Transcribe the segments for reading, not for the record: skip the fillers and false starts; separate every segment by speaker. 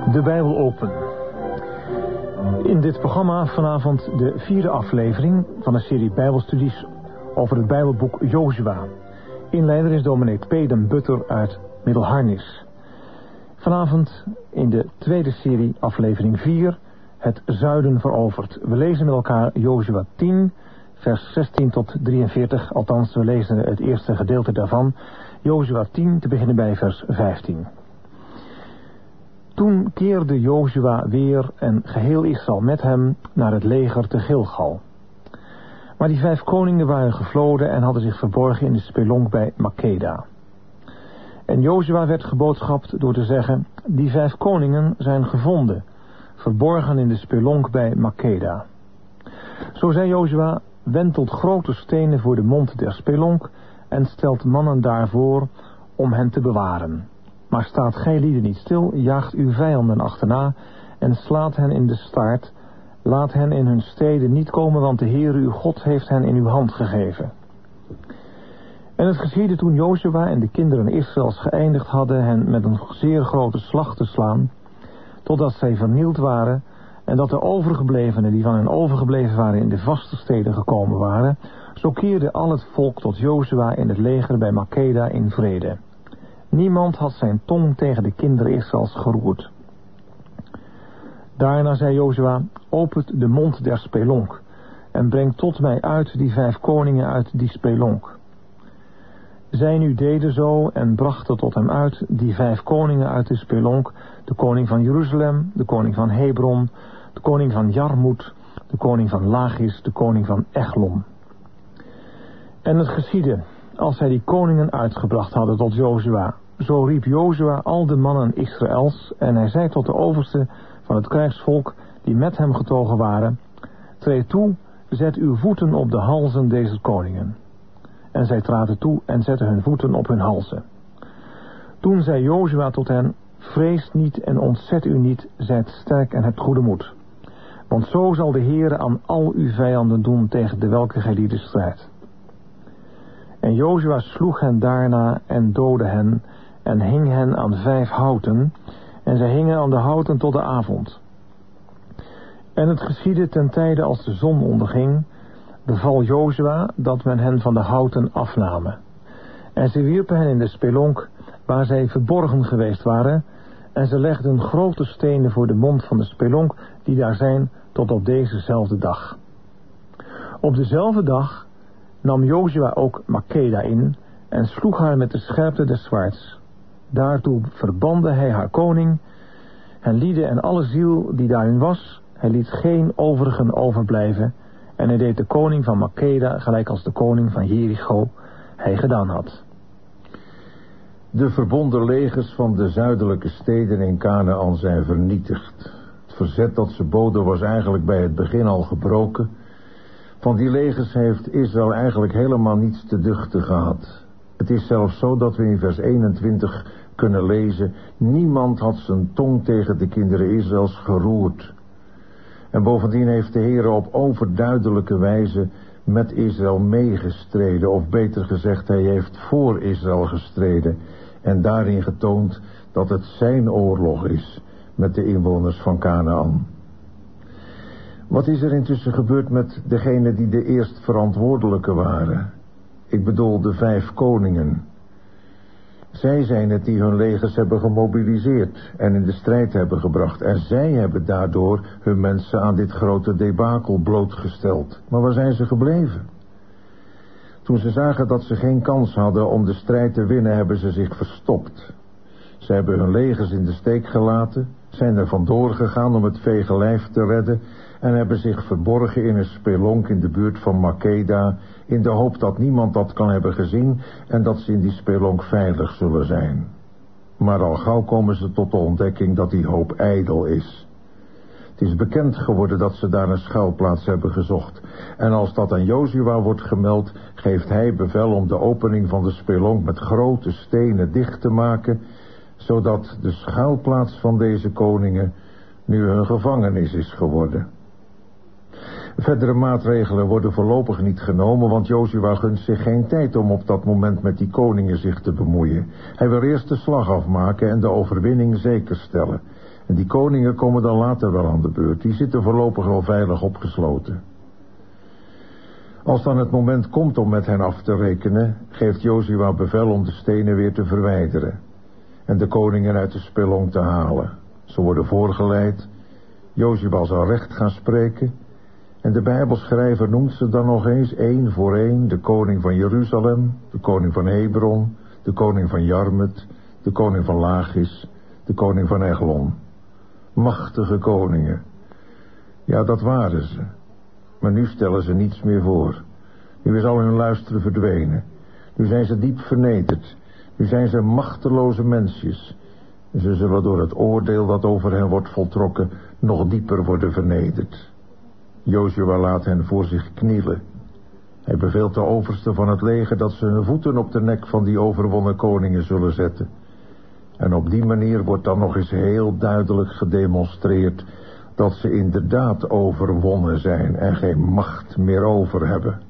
Speaker 1: De Bijbel open. In dit programma vanavond de 4e aflevering van een serie Bijbelstudies over het Bijbelboek Jozua. Inleider is dominee P. den Butter uit Middelharnis. Vanavond in de tweede serie aflevering 4, het zuiden veroverd. We lezen met elkaar Jozua 10, vers 16 tot 43, althans we lezen het eerste gedeelte daarvan. Jozua 10, te beginnen bij vers 15. Toen keerde Jozua weer en geheel Israël met hem naar het leger te Gilgal. Maar die 5 koningen waren gevloden en hadden zich verborgen in de spelonk bij Makeda. En Jozua werd geboodschapt door te zeggen: die 5 koningen zijn gevonden, verborgen in de spelonk bij Makeda. Zo zei Jozua: wentelt grote stenen voor de mond der spelonk en stelt mannen daarvoor om hen te bewaren. Maar staat gij lieden niet stil, jaagt uw vijanden achterna en slaat hen in de staart. Laat hen in hun steden niet komen, want de Heere uw God heeft hen in uw hand gegeven. En het geschiedde toen Jozua en de kinderen Israëls geëindigd hadden hen met een zeer grote slag te slaan, totdat zij vernield waren, en dat de overgeblevenen die van hen overgebleven waren in de vaste steden gekomen waren, zo keerde al het volk tot Jozua in het leger bij Makeda in vrede. Niemand had zijn tong tegen de kinderen Israëls geroerd. Daarna zei Jozua: opent de mond der spelonk en breng tot mij uit die 5 koningen uit die spelonk. Zij nu deden zo en brachten tot hem uit die 5 koningen uit de spelonk: de koning van Jeruzalem, de koning van Hebron, de koning van Jarmut, de koning van Lachis, de koning van Eglon. En het geschiedde, als zij die koningen uitgebracht hadden tot Jozua, zo riep Jozua al de mannen Israëls, en hij zei tot de overste van het krijgsvolk die met hem getogen waren: treed toe, zet uw voeten op de halzen deze koningen. En zij traden toe en zetten hun voeten op hun halzen. Toen zei Jozua tot hen: vrees niet en ontzet u niet, zijt sterk en hebt goede moed. Want zo zal de Heere aan al uw vijanden doen tegen de welke gij lieden strijdt. En Jozua sloeg hen daarna en doodde hen en hing hen aan 5 houten, en zij hingen aan de houten tot de avond. En het geschiedde ten tijde als de zon onderging, beval Jozua dat men hen van de houten afname. En ze wierpen hen in de spelonk waar zij verborgen geweest waren, en ze legden grote stenen voor de mond van de spelonk die daar zijn tot op dezezelfde dag. Op dezelfde dag nam Jozua ook Makeda in en sloeg haar met de scherpte des zwaards. Daartoe verbande hij haar koning, hen lieden en alle ziel die daarin was. Hij liet geen overigen overblijven, en hij deed de koning van Makeda gelijk als de koning van Jericho hij gedaan had.
Speaker 2: De verbonden legers van de zuidelijke steden in Kanaän zijn vernietigd. Het verzet dat ze boden was eigenlijk bij het begin al gebroken. Van die legers heeft Israël eigenlijk helemaal niets te duchten gehad. Het is zelfs zo dat we in vers 21 kunnen lezen: niemand had zijn tong tegen de kinderen Israëls geroerd. En bovendien heeft de Heere op overduidelijke wijze met Israël meegestreden, of beter gezegd, hij heeft voor Israël gestreden en daarin getoond dat het zijn oorlog is met de inwoners van Kanaän. Wat is er intussen gebeurd met degenen die de eerst verantwoordelijke waren? Ik bedoel de 5 koningen. Zij zijn het die hun legers hebben gemobiliseerd en in de strijd hebben gebracht. En zij hebben daardoor hun mensen aan dit grote debakel blootgesteld. Maar waar zijn ze gebleven? Toen ze zagen dat ze geen kans hadden om de strijd te winnen, hebben ze zich verstopt. Ze hebben hun legers in de steek gelaten, zijn er vandoor gegaan om het vege lijf te redden en hebben zich verborgen in een spelonk in de buurt van Makeda, in de hoop dat niemand dat kan hebben gezien en dat ze in die spelonk veilig zullen zijn. Maar al gauw komen ze tot de ontdekking dat die hoop ijdel is. Het is bekend geworden dat ze daar een schuilplaats hebben gezocht. En als dat aan Jozua wordt gemeld, geeft hij bevel om de opening van de spelonk met grote stenen dicht te maken, zodat de schuilplaats van deze koningen nu hun gevangenis is geworden. Verdere maatregelen worden voorlopig niet genomen, want Jozua gunt zich geen tijd om op dat moment met die koningen zich te bemoeien. Hij wil eerst de slag afmaken en de overwinning zeker stellen. En die koningen komen dan later wel aan de beurt. Die zitten voorlopig wel veilig opgesloten. Als dan het moment komt om met hen af te rekenen, geeft Jozua bevel om de stenen weer te verwijderen en de koningen uit de spelonk te halen. Ze worden voorgeleid. Jozua zal recht gaan spreken en de Bijbelschrijver noemt ze dan nog eens één voor één: de koning van Jeruzalem, de koning van Hebron, de koning van Jarmut, de koning van Lachis, de koning van Eglon. Machtige koningen. Ja, dat waren ze. Maar nu stellen ze niets meer voor. Nu is al hun luisteren verdwenen. Nu zijn ze diep vernederd. Nu zijn ze machteloze mensjes. En ze zullen door het oordeel dat over hen wordt voltrokken nog dieper worden vernederd. Jozua laat hen voor zich knielen. Hij beveelt de overste van het leger dat ze hun voeten op de nek van die overwonnen koningen zullen zetten. En op die manier wordt dan nog eens heel duidelijk gedemonstreerd dat ze inderdaad overwonnen zijn en geen macht meer over hebben.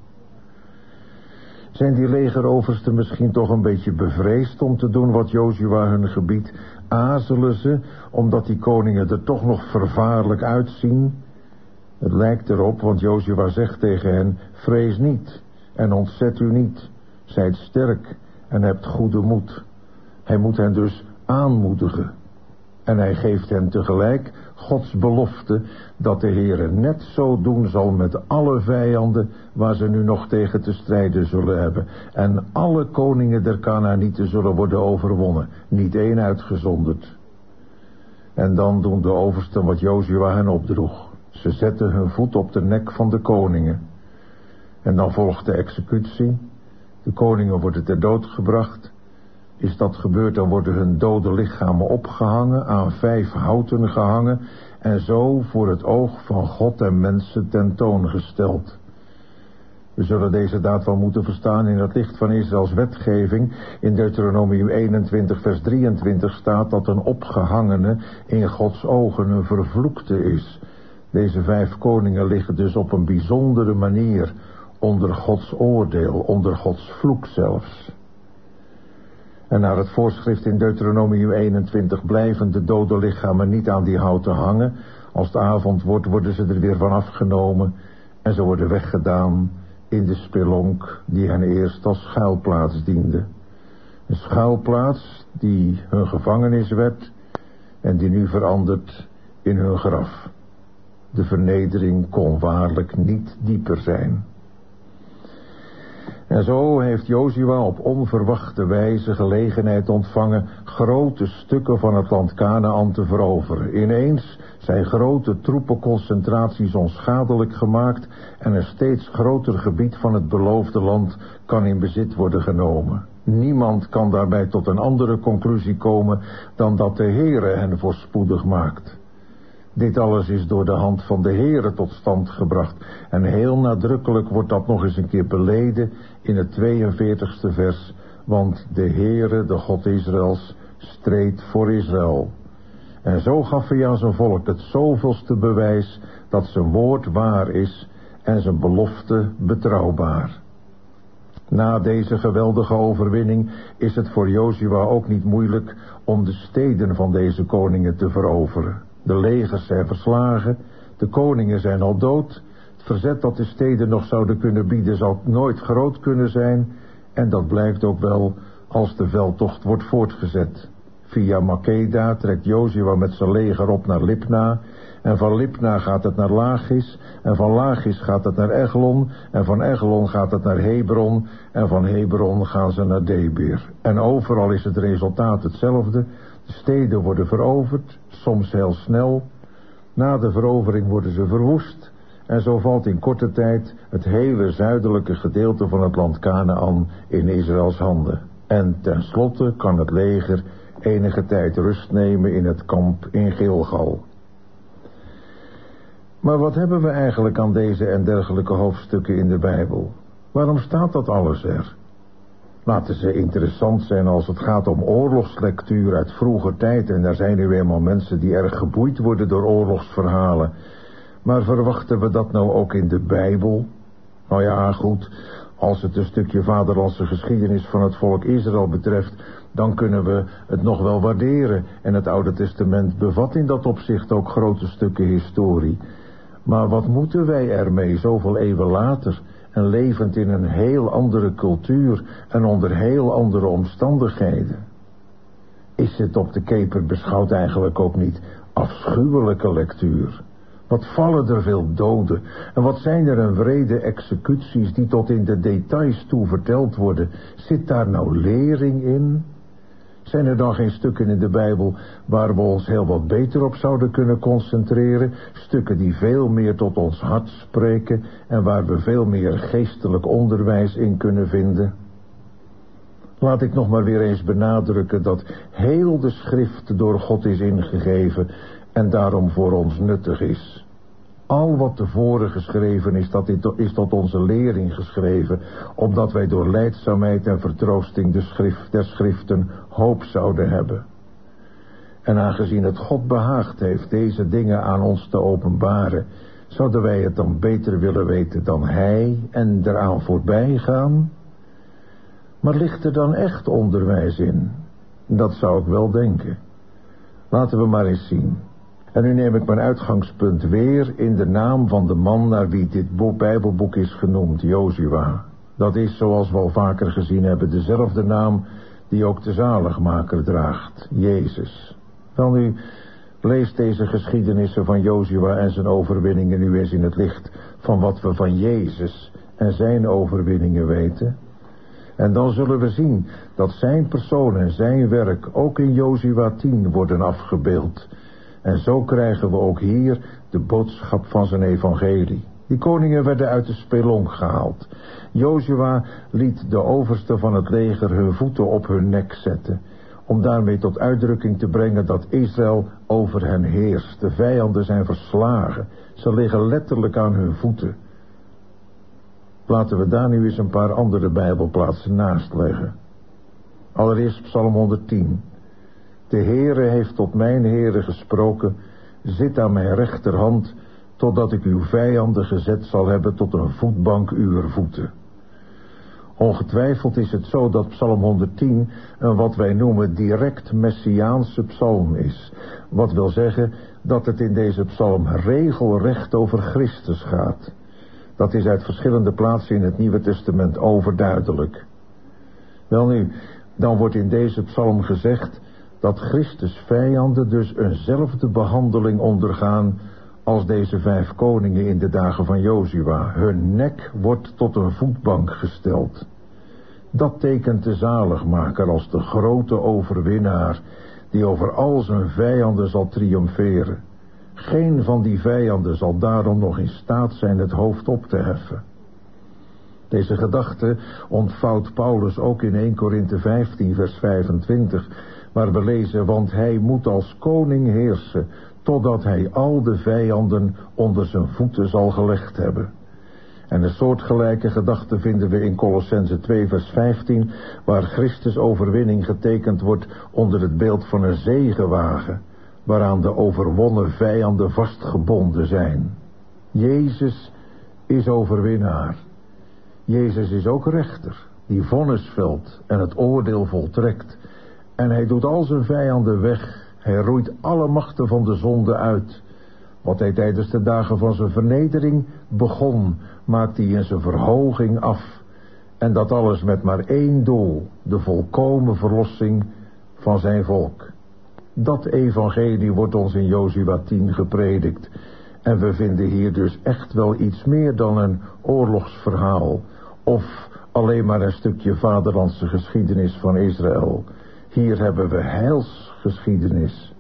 Speaker 2: Zijn die legeroversten misschien toch een beetje bevreesd om te doen wat Jozua hun gebiedt? Aarzelen ze omdat die koningen er toch nog vervaarlijk uitzien? Het lijkt erop, want Jozua zegt tegen hen: vrees niet en ontzet u niet. Zijt sterk en hebt goede moed. Hij moet hen dus aanmoedigen. En hij geeft hen tegelijk Gods belofte dat de Heere net zo doen zal met alle vijanden waar ze nu nog tegen te strijden zullen hebben. En alle koningen der Kanaanieten zullen worden overwonnen, niet één uitgezonderd. En dan doen de oversten wat Jozua hen opdroeg. Ze zetten hun voet op de nek van de koningen. En dan volgt de executie. De koningen worden ter dood gebracht. Is dat gebeurd, dan worden hun dode lichamen opgehangen, aan 5 houten gehangen en zo voor het oog van God en mensen tentoongesteld. We zullen deze daad wel moeten verstaan in het licht van Israëls wetgeving. In Deuteronomium 21 vers 23 staat dat een opgehangene in Gods ogen een vervloekte is. Deze 5 koningen liggen dus op een bijzondere manier onder Gods oordeel, onder Gods vloek zelfs. En naar het voorschrift in Deuteronomium 21 blijven de dode lichamen niet aan die houten hangen. Als het avond wordt, worden ze er weer van afgenomen en ze worden weggedaan in de spelonk die hen eerst als schuilplaats diende. Een schuilplaats die hun gevangenis werd en die nu verandert in hun graf. De vernedering kon waarlijk niet dieper zijn. En zo heeft Jozua op onverwachte wijze gelegenheid ontvangen grote stukken van het land Kanaän te veroveren. Ineens zijn grote troepenconcentraties onschadelijk gemaakt en een steeds groter gebied van het beloofde land kan in bezit worden genomen. Niemand kan daarbij tot een andere conclusie komen dan dat de Heere hen voorspoedig maakt. Dit alles is door de hand van de Heere tot stand gebracht. En heel nadrukkelijk wordt dat nog eens een keer beleden in het 42e vers. Want de Heere, de God Israëls, streed voor Israël. En zo gaf hij aan zijn volk het zoveelste bewijs dat zijn woord waar is en zijn belofte betrouwbaar. Na deze geweldige overwinning is het voor Jozua ook niet moeilijk om de steden van deze koningen te veroveren. De legers zijn verslagen, de koningen zijn al dood, het verzet dat de steden nog zouden kunnen bieden zal nooit groot kunnen zijn en dat blijkt ook wel als de veldtocht wordt voortgezet. Via Makeda trekt Jozua met zijn leger op naar Libna en van Libna gaat het naar Lachis en van Lachis gaat het naar Eglon en van Eglon gaat het naar Hebron en van Hebron gaan ze naar Debir. En overal is het resultaat hetzelfde. De steden worden veroverd, soms heel snel. Na de verovering worden ze verwoest en zo valt in korte tijd het hele zuidelijke gedeelte van het land Kanaän in Israëls handen. En tenslotte kan het leger enige tijd rust nemen in het kamp in Gilgal. Maar wat hebben we eigenlijk aan deze en dergelijke hoofdstukken in de Bijbel? Waarom staat dat alles er? Laten ze interessant zijn als het gaat om oorlogslectuur uit vroeger tijd. En daar zijn nu eenmaal mensen die erg geboeid worden door oorlogsverhalen. Maar verwachten we dat nou ook in de Bijbel? Nou ja, goed, als het een stukje vaderlandse geschiedenis van het volk Israël betreft, dan kunnen we het nog wel waarderen. En het Oude Testament bevat in dat opzicht ook grote stukken historie. Maar wat moeten wij ermee zoveel eeuwen later en levend in een heel andere cultuur en onder heel andere omstandigheden? Is het op de keper beschouwd eigenlijk ook niet afschuwelijke lectuur? Wat vallen er veel doden en wat zijn er een wrede executies die tot in de details toe verteld worden. Zit daar nou lering in? Zijn er dan geen stukken in de Bijbel waar we ons heel wat beter op zouden kunnen concentreren? Stukken die veel meer tot ons hart spreken en waar we veel meer geestelijk onderwijs in kunnen vinden? Laat ik nog maar weer eens benadrukken dat heel de schrift door God is ingegeven en daarom voor ons nuttig is. Al wat tevoren geschreven is, dat is tot onze lering geschreven, opdat wij door lijdzaamheid en vertroosting der schriften hoop zouden hebben. En aangezien het God behaagd heeft deze dingen aan ons te openbaren, zouden wij het dan beter willen weten dan hij en eraan voorbij gaan? Maar ligt er dan echt onderwijs in? Dat zou ik wel denken. Laten we maar eens zien. En nu neem ik mijn uitgangspunt weer in de naam van de man naar wie dit Bijbelboek is genoemd, Jozua. Dat is, zoals we al vaker gezien hebben, dezelfde naam die ook de zaligmaker draagt, Jezus. Welnu, lees deze geschiedenissen van Jozua en zijn overwinningen nu eens in het licht van wat we van Jezus en zijn overwinningen weten. En dan zullen we zien dat zijn persoon en zijn werk ook in Jozua 10 worden afgebeeld. En zo krijgen we ook hier de boodschap van zijn evangelie. Die koningen werden uit de spelonk gehaald. Jozua liet de overste van het leger hun voeten op hun nek zetten, om daarmee tot uitdrukking te brengen dat Israël over hen heerst. De vijanden zijn verslagen. Ze liggen letterlijk aan hun voeten. Laten we daar nu eens een paar andere Bijbelplaatsen naast leggen. Allereerst Psalm 110. De Heere heeft tot mijn Heere gesproken, zit aan mijn rechterhand, totdat ik uw vijanden gezet zal hebben tot een voetbank uwer voeten. Ongetwijfeld is het zo dat Psalm 110 een wat wij noemen direct messiaanse psalm is. Wat wil zeggen dat het in deze psalm regelrecht over Christus gaat. Dat is uit verschillende plaatsen in het Nieuwe Testament overduidelijk. Welnu, dan wordt in deze psalm gezegd dat Christus' vijanden dus eenzelfde behandeling ondergaan als deze 5 koningen in de dagen van Jozua. Hun nek wordt tot een voetbank gesteld. Dat tekent de zaligmaker als de grote overwinnaar die over al zijn vijanden zal triomferen. Geen van die vijanden zal daarom nog in staat zijn het hoofd op te heffen. Deze gedachte ontvouwt Paulus ook in 1 Korinthe 15 vers 25, waar we lezen, want hij moet als koning heersen, totdat hij al de vijanden onder zijn voeten zal gelegd hebben. En een soortgelijke gedachte vinden we in Kolossenzen 2 vers 15, waar Christus' overwinning getekend wordt onder het beeld van een zegenwagen, waaraan de overwonnen vijanden vastgebonden zijn. Jezus is overwinnaar. Jezus is ook rechter, die vonnis velt en het oordeel voltrekt. En hij doet al zijn vijanden weg. Hij roeit alle machten van de zonde uit. Wat hij tijdens de dagen van zijn vernedering begon, maakt hij in zijn verhoging af. En dat alles met maar één doel, de volkomen verlossing van zijn volk. Dat evangelie wordt ons in Jozua 10 gepredikt. En we vinden hier dus echt wel iets meer dan een oorlogsverhaal, of alleen maar een stukje vaderlandse geschiedenis van Israël. Hier hebben we heilsgeschiedenis.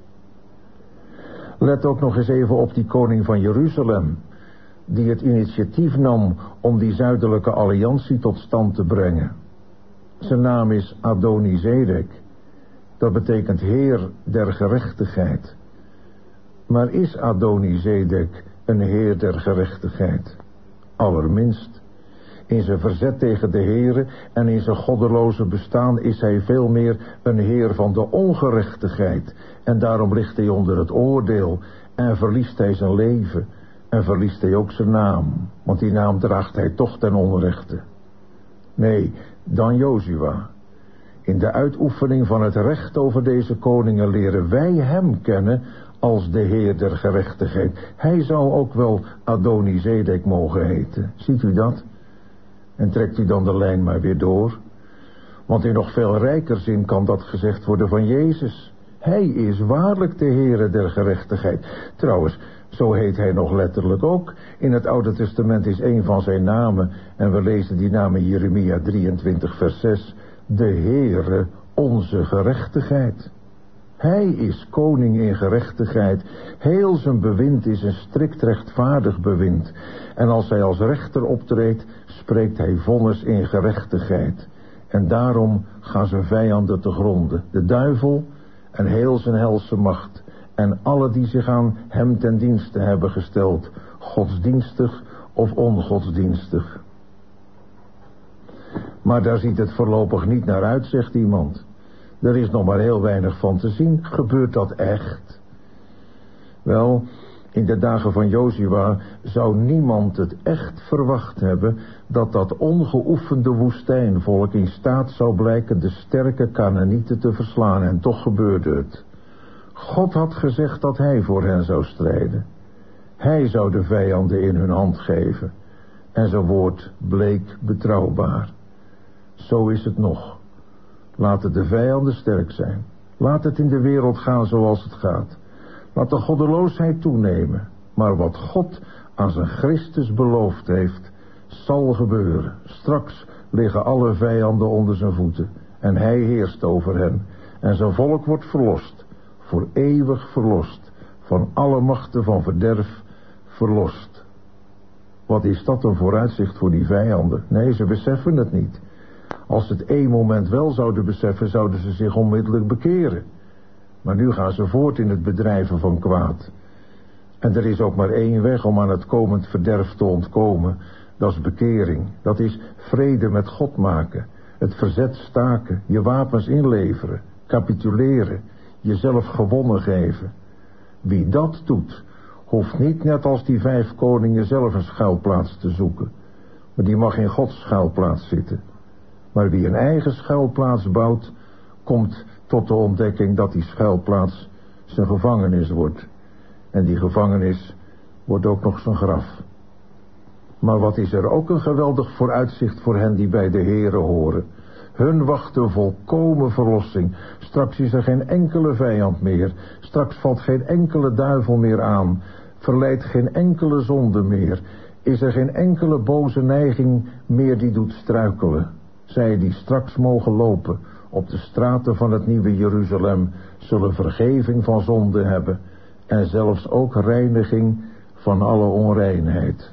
Speaker 2: Let ook nog eens even op die koning van Jeruzalem, die het initiatief nam om die zuidelijke alliantie tot stand te brengen. Zijn naam is Adonizedek. Dat betekent heer der gerechtigheid. Maar is Adonizedek een heer der gerechtigheid? Allerminst. In zijn verzet tegen de Heere en in zijn goddeloze bestaan is hij veel meer een heer van de ongerechtigheid. En daarom ligt hij onder het oordeel en verliest hij zijn leven en verliest hij ook zijn naam. Want die naam draagt hij toch ten onrechte. Nee, dan Jozua. In de uitoefening van het recht over deze koningen leren wij hem kennen als de Heer der gerechtigheid. Hij zou ook wel Adonizedek mogen heten. Ziet u dat? En trekt u dan de lijn maar weer door. Want in nog veel rijker zin kan dat gezegd worden van Jezus. Hij is waarlijk de Heere der gerechtigheid. Trouwens, zo heet hij nog letterlijk ook. In het Oude Testament is een van zijn namen, en we lezen die naam in Jeremia 23 vers 6... de Heere, onze gerechtigheid. Hij is koning in gerechtigheid. Heel zijn bewind is een strikt rechtvaardig bewind. En als hij als rechter optreedt, spreekt hij vonnis in gerechtigheid. En daarom gaan zijn vijanden te gronden. De duivel en heel zijn helse macht. En alle die zich aan hem ten dienste hebben gesteld. Godsdienstig of ongodsdienstig. Maar daar ziet het voorlopig niet naar uit, zegt iemand. Er is nog maar heel weinig van te zien. Gebeurt dat echt? Wel, in de dagen van Jozua zou niemand het echt verwacht hebben dat dat ongeoefende woestijnvolk in staat zou blijken de sterke Kanaanieten te verslaan. En toch gebeurde het. God had gezegd dat hij voor hen zou strijden. Hij zou de vijanden in hun hand geven. En zijn woord bleek betrouwbaar. Zo is het nog. Laten de vijanden sterk zijn. Laat het in de wereld gaan zoals het gaat. Laat de goddeloosheid toenemen. Maar wat God aan zijn Christus beloofd heeft, zal gebeuren. Straks liggen alle vijanden onder zijn voeten. En hij heerst over hen. En zijn volk wordt verlost. Voor eeuwig verlost. Van alle machten van verderf verlost. Wat is dat een vooruitzicht voor die vijanden? Nee, ze beseffen het niet. Als ze het één moment wel zouden beseffen, zouden ze zich onmiddellijk bekeren. Maar nu gaan ze voort in het bedrijven van kwaad. En er is ook maar één weg om aan het komend verderf te ontkomen. Dat is bekering. Dat is vrede met God maken. Het verzet staken. Je wapens inleveren. Capituleren. Jezelf gewonnen geven. Wie dat doet, hoeft niet net als die 5 koningen zelf een schuilplaats te zoeken. Maar die mag in Gods schuilplaats zitten. Maar wie een eigen schuilplaats bouwt, komt tot de ontdekking dat die schuilplaats zijn gevangenis wordt. En die gevangenis wordt ook nog zijn graf. Maar wat is er ook een geweldig vooruitzicht voor hen die bij de Here horen. Hun wacht een volkomen verlossing. Straks is er geen enkele vijand meer. Straks valt geen enkele duivel meer aan. Verleidt geen enkele zonde meer. Is er geen enkele boze neiging meer die doet struikelen. Zij die straks mogen lopen op de straten van het nieuwe Jeruzalem zullen vergeving van zonde hebben en zelfs ook reiniging van alle onreinheid.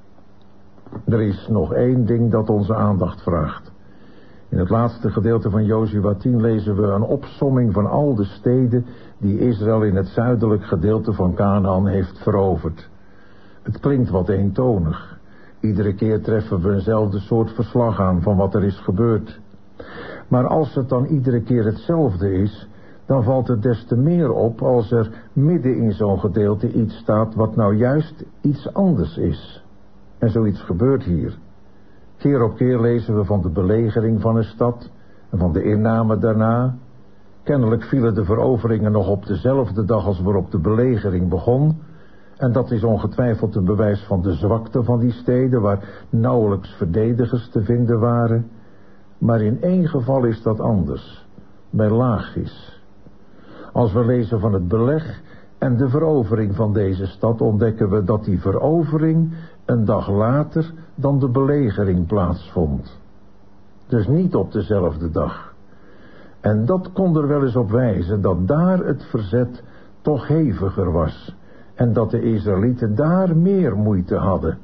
Speaker 2: Er is nog één ding dat onze aandacht vraagt. In het laatste gedeelte van Jozua 10 lezen we een opsomming van al de steden die Israël in het zuidelijk gedeelte van Kanaan heeft veroverd. Het klinkt wat eentonig. Iedere keer treffen we eenzelfde soort verslag aan van wat er is gebeurd. Maar als het dan iedere keer hetzelfde is, dan valt het des te meer op als er midden in zo'n gedeelte iets staat wat nou juist iets anders is. En zoiets gebeurt hier. Keer op keer lezen we van de belegering van een stad en van de inname daarna. Kennelijk vielen de veroveringen nog op dezelfde dag als waarop de belegering begon. En dat is ongetwijfeld een bewijs van de zwakte van die steden, waar nauwelijks verdedigers te vinden waren. Maar in één geval is dat anders, bij Lachis. Als we lezen van het beleg en de verovering van deze stad, ontdekken we dat die verovering een dag later dan de belegering plaatsvond. Dus niet op dezelfde dag. En dat kon er wel eens op wijzen dat daar het verzet toch heviger was. En dat de Israëlieten daar meer moeite hadden.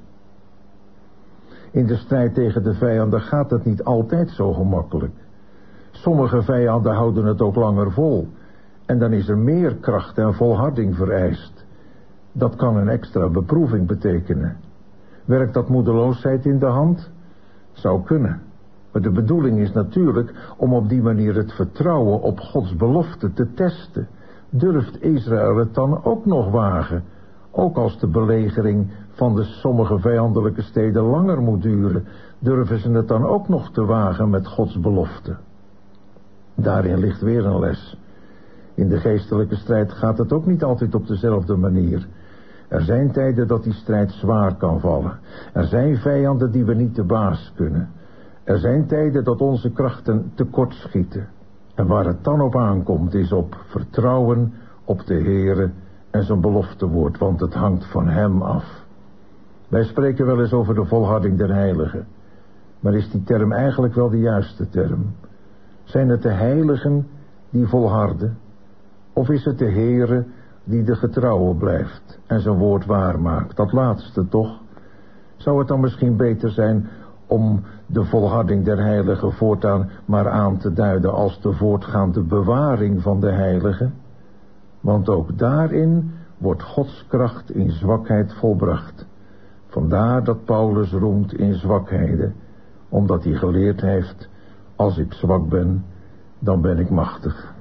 Speaker 2: In de strijd tegen de vijanden gaat het niet altijd zo gemakkelijk. Sommige vijanden houden het ook langer vol. En dan is er meer kracht en volharding vereist. Dat kan een extra beproeving betekenen. Werkt dat moedeloosheid in de hand? Zou kunnen. Maar de bedoeling is natuurlijk om op die manier het vertrouwen op Gods belofte te testen. Durft Israël het dan ook nog wagen? Ook als de belegering van de sommige vijandelijke steden langer moet duren, durven ze het dan ook nog te wagen met Gods belofte? Daarin ligt weer een les. In de geestelijke strijd gaat het ook niet altijd op dezelfde manier. Er zijn tijden dat die strijd zwaar kan vallen. Er zijn vijanden die we niet te baas kunnen. Er zijn tijden dat onze krachten tekort schieten. En waar het dan op aankomt is op vertrouwen op de Heere en zijn beloftewoord, want het hangt van hem af. Wij spreken wel eens over de volharding der heiligen. Maar is die term eigenlijk wel de juiste term? Zijn het de heiligen die volharden? Of is het de Heere die de getrouwe blijft en zijn woord waarmaakt? Dat laatste toch? Zou het dan misschien beter zijn om de volharding der heiligen voortaan maar aan te duiden als de voortgaande bewaring van de heiligen? Want ook daarin wordt Gods kracht in zwakheid volbracht. Vandaar dat Paulus roemt in zwakheden, omdat hij geleerd heeft: als ik zwak ben, dan ben ik machtig.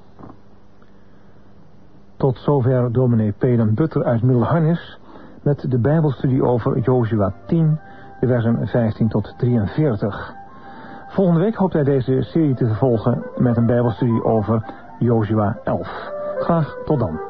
Speaker 1: Tot zover dominee Peden Butter uit Middelharnis met de Bijbelstudie over Jozua 10, de versen 15 tot 43. Volgende week hoopt hij deze serie te vervolgen met een Bijbelstudie over Jozua 11. Graag tot dan.